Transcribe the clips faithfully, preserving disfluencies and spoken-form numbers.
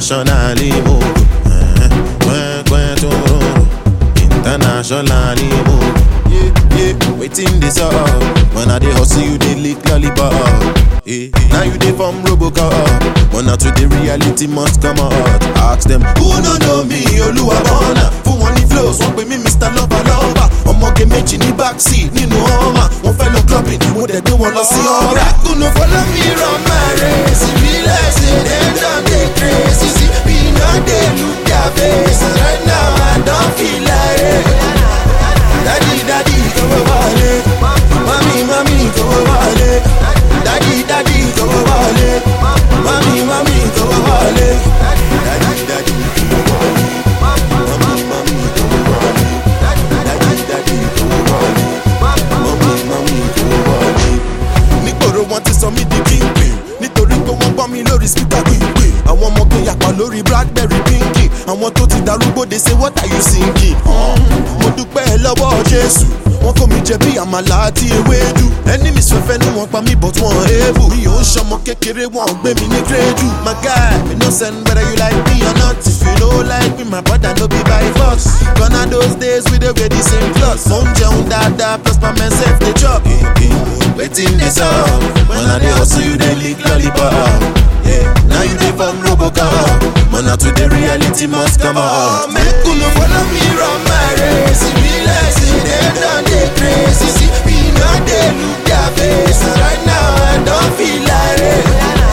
internationally move. Gwen gwen toro, internationally move. Yeah, yeah, waiting this up. When I dey hustle, you dey lick lollipop. Yeah, now you dey from Robocop. One or two, the reality must come out. Ask them, who no know me? Oluwabona. Fún wọn ní flows, wọ́n pè mí Mister Lover Lover. Ọmọge méjì ní backseat nínú ọmọ. Wọ́n fẹ́ lọ clubbing, mo dẹ̀ gbé wọn lọ sí ọ̀rá. Kùnú follow me run my race. Ìbílẹ̀ ṣe dem don dey crazy. See, we no dey look their face. And right now, I don't feel like it. Daddy, daddy, come wale. Mami, mami, come wale. Daddy, daddy, come wale. Mami, mami, come wale. Daddy, daddy, come wale. Mami, mami, come wale. Daddy, daddy, come wale. Mami, mami, come wale. Nígboro wọn ti sọ mí di kingpin. Nítorí pé wọ́n gbọ́ mi lórí speaker gbìngbìn. Àwọn ọmọ tó yàpá lórí Blackberry pinky. Àwọn tó ti darúgbó dey say what are you singing? Mo dúpẹ́ lọ́wọ́ Jésù. Wọ́n kó mi jẹ bí àmàlà àti ewédú. Enemies fẹ́fẹ́ ní wọ́n pa mí but wọ́n able. Mi ò ń ṣọmọ kékeré wọ́n gbé mi ní grédù. My guy, me no send whether you like me or not. If you no like me, my brother no be by force. Gone are those days we dey wear the same clothes. Mo ń jẹun dáadáa plus my man sef dey chop. Wetin dey sup? When I dey hustle you dey lick lollipop. Yeah, now you dey from Robocop. Man out to the reality must come out. Make uno follow me run my race. Ìbílẹ̀ ṣe dem don dey crazy. See, we no dey look their face. And right now, I don't feel like it.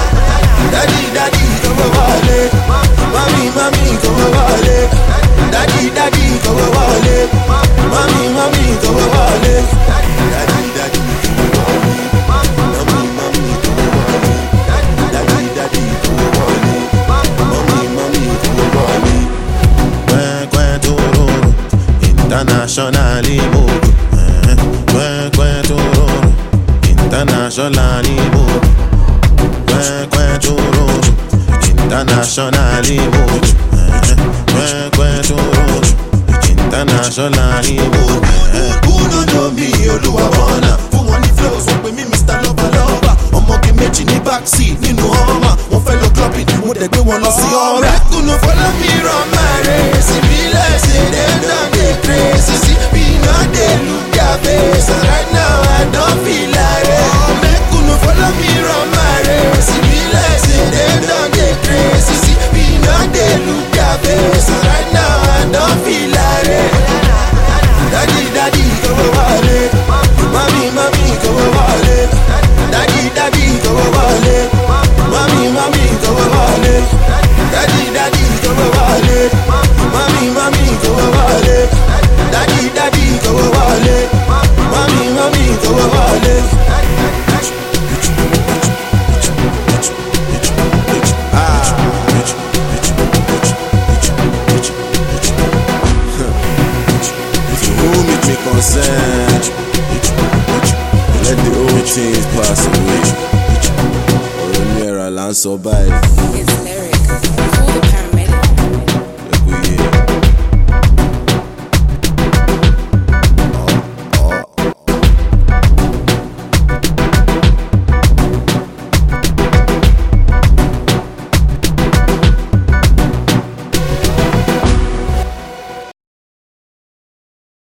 Daddy, daddy, come wale. Mami, mami, come wale. Daddy, daddy, come wale. Mami, mami, come wale. Daddy, daddy, come wale. Mami, mami, come wale. Daddy, daddy, come wale. Mami, mami, come wale. Gwen gwen toro, internationally move. Gwen gwen toro, internationally move. Gwen gwen toro, internationally move. Gwen gwen toro, internationally move. Who no know me? Oluwabona. Fún wọn ní flows, wọ́n pè mí Mister Lover Lover. Ọmọge méjì ní backseat nínú ọmọ. Wọ́n fẹ́ lọ clubbing, mo dẹ̀ gbé wọn lọ sí ọ̀rá. Kùnú follow me run my race. Ìbílẹ̀ ṣe dem don dey crazy. See, we no dey look their face. And right now, I don't feel like it. Make uno follow me run my race. Ìbílẹ̀ ṣe dem don dey crazy. See, we no dey look their face. And right now, I don't feel like it. Daddy, daddy, come wale. Mami, mami, come wale. Daddy, daddy, come wale. Mami, mami, come wale. Daddy, daddy, come wale. Mami, mami, come wale. Daddy, daddy, come wale. Mami, mami, come wale. Concerned. Let the old things pass away. Or a mirror land survive.